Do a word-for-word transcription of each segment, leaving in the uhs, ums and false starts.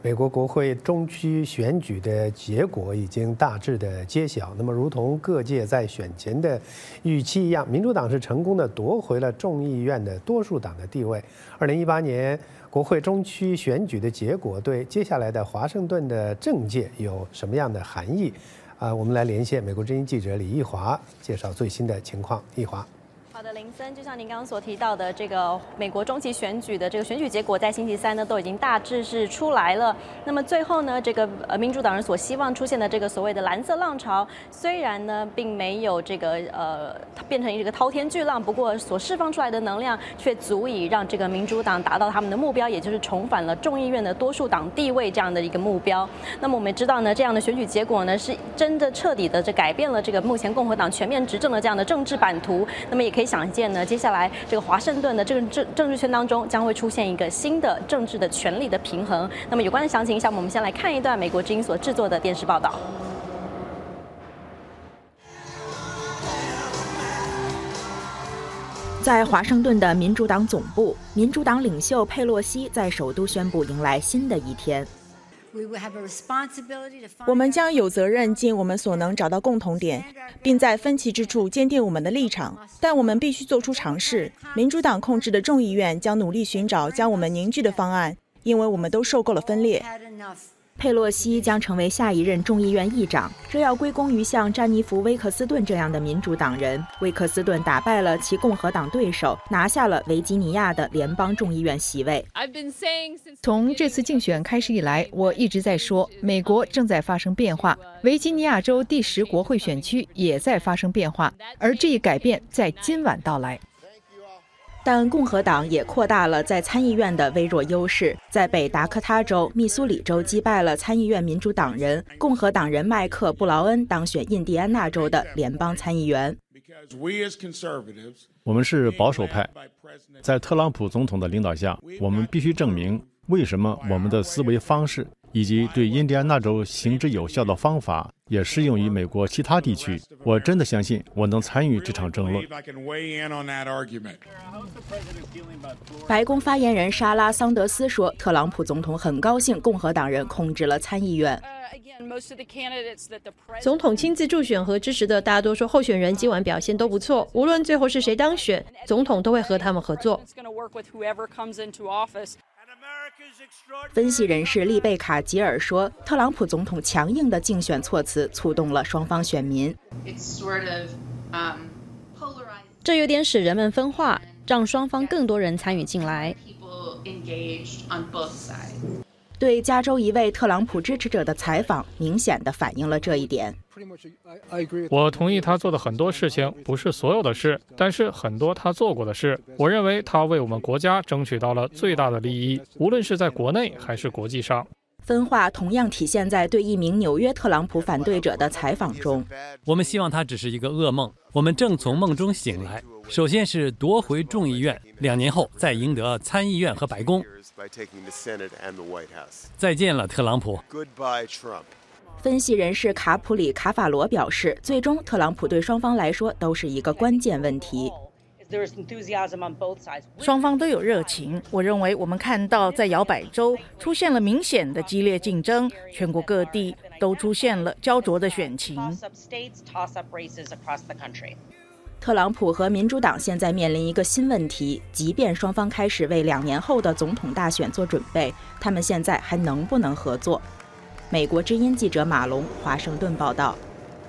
美国国会中期选举的结果已经大致的揭晓。那么，如同各界在选前的预期一样，民主党是成功的夺回了众议院的多数党的地位。二零一八年国会中期选举的结果对接下来的华盛顿的政界有什么样的含义？啊，我们来连线美国之音记者李义华，介绍最新的情况。义华。 好的，林森，就像您刚刚所提到的，这个美国中期选举的这个选举结果，在星期三呢都已经大致是出来了。那么最后呢，这个呃民主党人所希望出现的这个所谓的蓝色浪潮，虽然呢并没有这个呃变成一个滔天巨浪，不过所释放出来的能量却足以让这个民主党达到他们的目标，也就是重返了众议院的多数党地位这样的一个目标。那么我们也知道呢，这样的选举结果呢是真的彻底的这改变了这个目前共和党全面执政的这样的政治版图。那么也可以想见呢，接下来这个华盛顿的政治政治圈当中将会出现一个新的政治的权力的平衡。那么有关的详情，下面我们先来看一段美国之音所制作的电视报道。 在华盛顿的民主党总部，民主党领袖佩洛西在首都宣布迎来新的一天。 我们将有责任尽我们所能找到共同点，并在分歧之处坚定我们的立场。但我们必须做出尝试。民主党控制的众议院将努力寻找将我们凝聚的方案，因为我们都受够了分裂。 佩洛西将成为下一任众议院议长，这要归功于像詹妮弗·威克斯顿这样的民主党人。威克斯顿打败了其共和党对手，拿下了维吉尼亚的联邦众议院席位。 从这次竞选开始以来，我一直在说，美国正在发生变化，维吉尼亚州第十国会选区也在发生变化，而这一改变在今晚到来。 但共和党也扩大了在参议院的微弱优势，在北达科他州、密苏里州击败了参议院民主党人共和党人麦克·布劳恩当选印第安纳州的联邦参议员。 我们是保守派，在特朗普总统的领导下，我们必须证明为什么我们的思维方式以及对印第安纳州行之有效的方法也适用于美国其他地区。我真的相信我能参与这场争论。 白宫发言人莎拉·桑德斯说，特朗普总统很高兴共和党人控制了参议院。 总统亲自助选和支持的大多数候选人今晚表现都不错，无论最后是谁当选，总统都会和他们合作。 分析人士丽贝卡·吉尔说，特朗普总统强硬的竞选措辞触动了双方选民。 这有点使人们分化，让双方更多人参与进来。 对加州一位特朗普支持者的采访明显地反映了这一点。 我同意他做的很多事情，不是所有的事，但是很多他做过的事，我认为他为我们国家争取到了最大的利益，无论是在国内还是国际上。 分化同样体现在对一名纽约特朗普反对者的采访中。 我们希望它只是一个噩梦，我们正从梦中醒来。首先是夺回众议院，两年后再赢得参议院和白宫。再见了，特朗普。 分析人士卡普里·卡法罗表示，最终特朗普对双方来说都是一个关键问题。 双方都有热情，我认为我们看到在摇摆州出现了明显的激烈竞争，全国各地都出现了焦灼的选情。 特朗普和民主党现在面临一个新问题，即便双方开始为两年后的总统大选做准备，他们现在还能不能合作？美国之音记者马龙，华盛顿报道。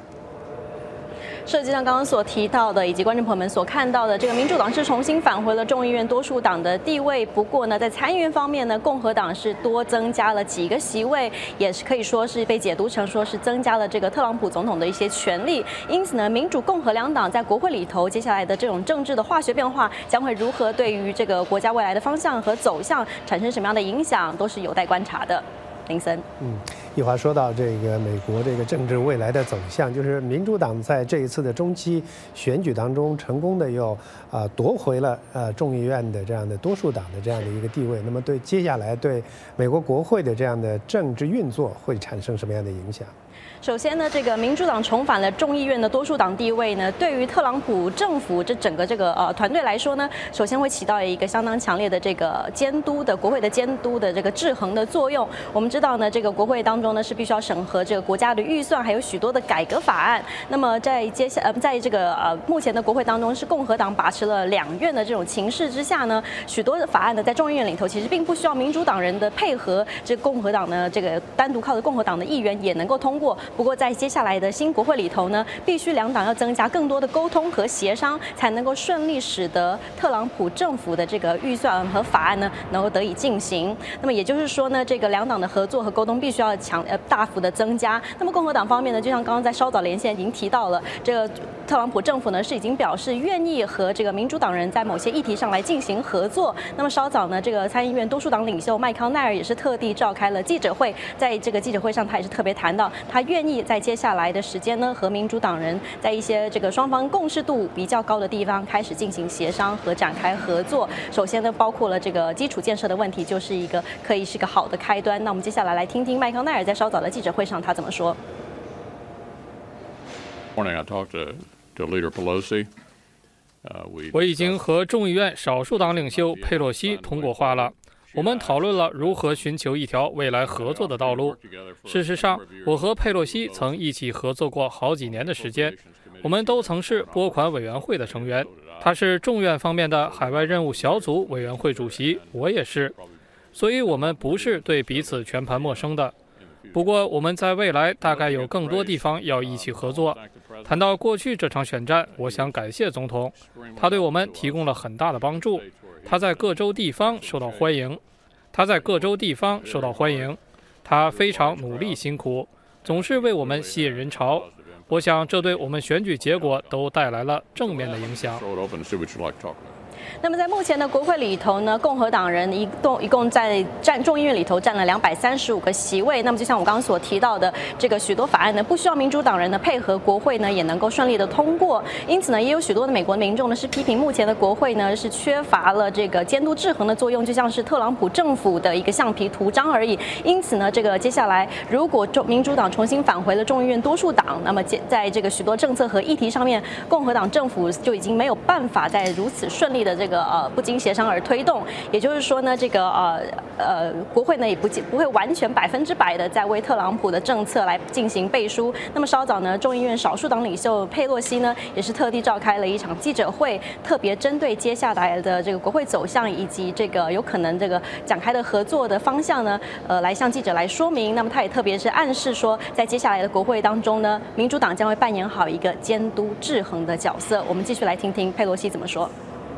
设计上刚刚所提到的，以及观众朋友们所看到的，这个民主党是重新返回了众议院多数党的地位。不过呢，在参议院方面呢，共和党是多增加了几个席位，也是可以说是被解读成说是增加了这个特朗普总统的一些权利。因此呢，民主共和两党在国会里头接下来的这种政治的化学变化，将会如何对于这个国家未来的方向和走向产生什么样的影响，都是有待观察的。林森， 嗯， 一华说到这个美国这个政治未来的走向，就是民主党在这一次的中期选举当中成功的又啊、呃、夺回了呃众议院的这样的多数党的这样的一个地位。那么对接下来对美国国会的这样的政治运作会产生什么样的影响？ 首先呢，这个民主党重返了众议院的多数党地位呢，对于特朗普政府这整个这个呃团队来说呢，首先会起到一个相当强烈的这个监督的国会的监督的这个制衡的作用。我们知道呢，这个国会当中呢是必须要审核这个国家的预算，还有许多的改革法案。那么在接下呃在这个呃目前的国会当中，是共和党把持了两院的这种情势之下呢，许多的法案呢在众议院里头其实并不需要民主党人的配合，这共和党呢这个单独靠着共和党的议员也能够通过。不过在接下来的新国会里头呢，必须两党要增加更多的沟通和协商，才能够顺利使得特朗普政府的这个预算和法案呢能够得以进行。那么也就是说呢，这个两党的合作和沟通必须要强呃大幅的增加。那么共和党方面呢，就像刚刚在稍早连线已经提到了，这个特朗普政府呢是已经表示愿意和这个民主党人在某些议题上来进行合作。那么稍早呢，这个参议院多数党领袖麦康奈尔也是特地召开了记者会，在这个记者会上他也是特别谈到，他愿意在接下来的时间呢，和民主党人在一些这个双方共识度比较高的地方开始进行协商和展开合作。首先呢，包括了这个基础建设的问题，就是一个可以是个好的开端。那我们接下来来听听麦康奈尔在稍早的记者会上他怎么说。 我已经和众议院少数党领袖佩洛西通过话了。我们讨论了如何寻求一条未来合作的道路。事实上，我和佩洛西曾一起合作过好几年的时间，我们都曾是拨款委员会的成员。他是众院方面的海外任务小组委员会主席，我也是，所以我们不是对彼此全盘陌生的。不过，我们在未来大概有更多地方要一起合作。谈到过去这场选战，我想感谢总统，他对我们提供了很大的帮助。他在各州地方受到欢迎，他在各州地方受到欢迎，他非常努力辛苦，总是为我们吸引人潮。我想这对我们选举结果都带来了正面的影响。 那么在目前的国会里头呢，共和党人一共一共在占众议院里头占了两百三十五个席位。那么就像我刚刚所提到的，这个许多法案呢，不需要民主党人的配合，国会呢也能够顺利的通过。因此呢，也有许多的美国民众呢是批评目前的国会呢是缺乏了这个监督制衡的作用，就像是特朗普政府的一个橡皮图章而已。因此呢，这个接下来如果众民主党重新返回了众议院多数党，那么在这个许多政策和议题上面，共和党政府就已经没有办法再如此顺利的这个呃不经协商而推动。也就是说呢，这个呃呃国会呢也不不会完全百分之百的在为特朗普的政策来进行背书。那么稍早呢，众议院少数党领袖佩洛西呢也是特地召开了一场记者会，特别针对接下来的这个国会走向以及这个有可能这个展开的合作的方向呢，呃来向记者来说明。那么他也特别是暗示说，在接下来的国会当中呢，民主党将会扮演好一个监督制衡的角色。我们继续来听听佩洛西怎么说。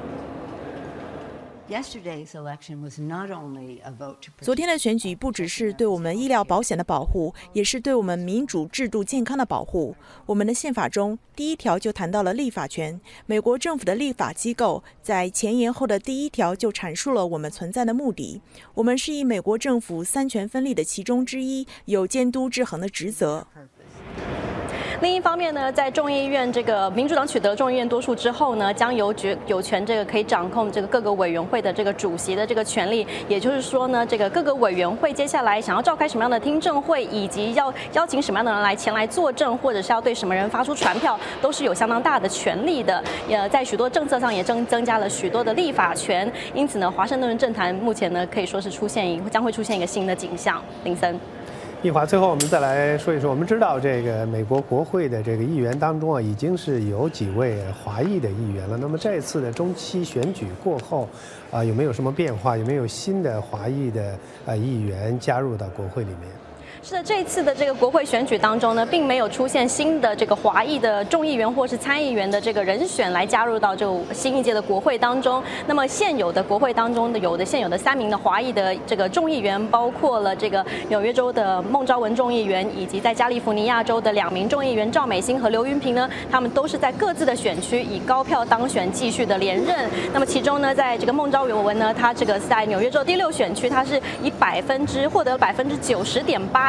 昨天的选举不只是对我们医疗保险的保护，也是对我们民主制度健康的保护。我们的宪法中第一条就谈到了立法权，美国政府的立法机构在前言后的第一条就阐述了我们存在的目的。我们是以美国政府三权分立的其中之一，有监督制衡的职责。 另一方面呢，在众议院这个民主党取得众议院多数之后呢，将有决有权这个可以掌控这个各个委员会的这个主席的这个权利。也就是说呢，这个各个委员会接下来想要召开什么样的听证会，以及要邀请什么样的人来前来作证，或者是要对什么人发出传票，都是有相当大的权利的。也在许多政策上也增增加了许多的立法权。因此呢，华盛顿政坛目前呢可以说是出现一将会出现一个新的景象。林森。 一华，最后我们再来说一说，我们知道这个美国国会的这个议员当中啊，已经是有几位华裔的议员了。那么这次的中期选举过后，啊、呃，有没有什么变化？有没有新的华裔的呃议员加入到国会里面？ 是的，这次的这个国会选举当中呢，并没有出现新的这个华裔的众议员或是参议员的这个人选来加入到这个新一届的国会当中。那么现有的国会当中的有的现有的三名的华裔的这个众议员，包括了这个纽约州的孟昭文众议员，以及在加利福尼亚州的两名众议员赵美心和刘云平呢，他们都是在各自的选区以高票当选，继续的连任。那么其中呢，在这个孟昭文呢，他这个在纽约州第六选区，他是以百分之获得百分之九十点八。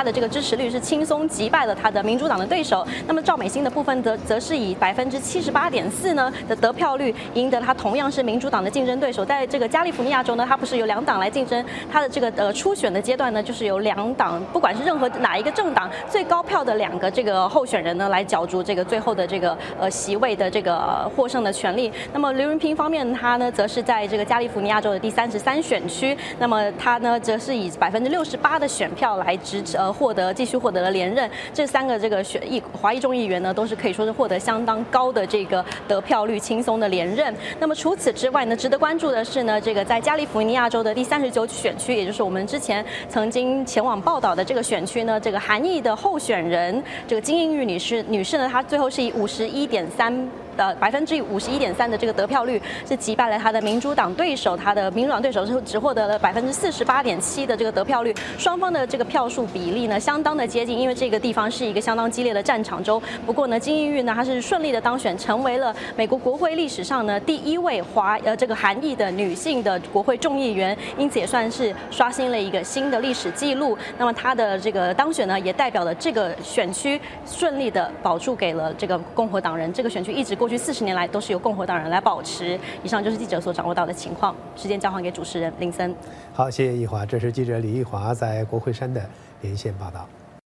他的这个支持率是轻松击败了他的民主党的对手。那么赵美心的部分则则是以百分之七十八点四呢的得票率赢得他同样是民主党的竞争对手。在这个加利福尼亚州呢，他不是有两党来竞争，他的这个呃初选的阶段呢，就是有两党，不管是任何哪一个政党最高票的两个这个候选人呢，来角逐这个最后的这个呃席位的这个获胜的权利。那么刘云平方面，他呢则是在这个加利福尼亚州的第三十三选区，那么他呢则是以百分之六十八的选票来支持呃获得继续获得了连任。这三个这个选议华裔众议员呢，都是可以说是获得相当高的这个得票率，轻松的连任。那么除此之外呢，值得关注的是呢，这个在加利福尼亚州的第三十九选区，也就是我们之前曾经前往报道的这个选区呢，这个韩裔的候选人这个金英玉女士女士呢，她最后是以五十一点三。呃，百分之五十一点三的这个得票率是击败了他的民主党对手，他的民主党对手是只获得了百分之四十八点七的这个得票率，双方的这个票数比例呢相当的接近，因为这个地方是一个相当激烈的战场州。不过呢，金英玉呢，她是顺利的当选，成为了美国国会历史上呢第一位华呃这个韩裔的女性的国会众议员，因此也算是刷新了一个新的历史记录。那么她的这个当选呢，也代表了这个选区顺利的保住给了这个共和党人，这个选区一直过去四十年来都是由共和党人来保持。以上就是记者所掌握到的情况，时间交还给主持人林森。 好，谢谢易华，这是记者李易华在国会山的连线报道。